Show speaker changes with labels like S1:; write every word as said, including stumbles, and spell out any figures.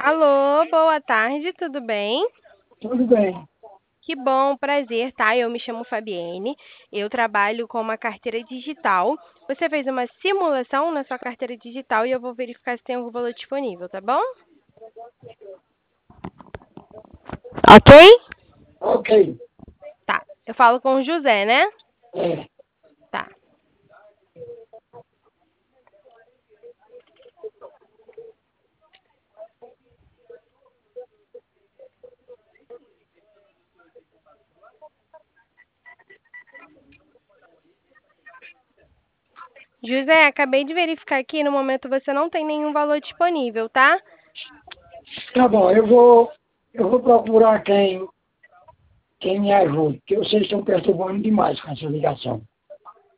S1: Alô, boa tarde, tudo bem?
S2: Tudo bem.
S1: Que bom, prazer, tá? Eu me chamo Fabienne, eu trabalho com uma carteira digital. Você fez uma simulação na sua carteira digital e eu vou verificar se tem algum valor disponível, tá bom? Ok?
S2: Ok.
S1: Tá. Eu falo com o José, né?
S2: É.
S1: Tá. José, acabei de verificar aqui, no momento você não tem nenhum valor disponível, tá?
S2: Tá bom, eu vou, eu vou procurar quem, quem me ajude, porque vocês estão perturbando demais com essa ligação.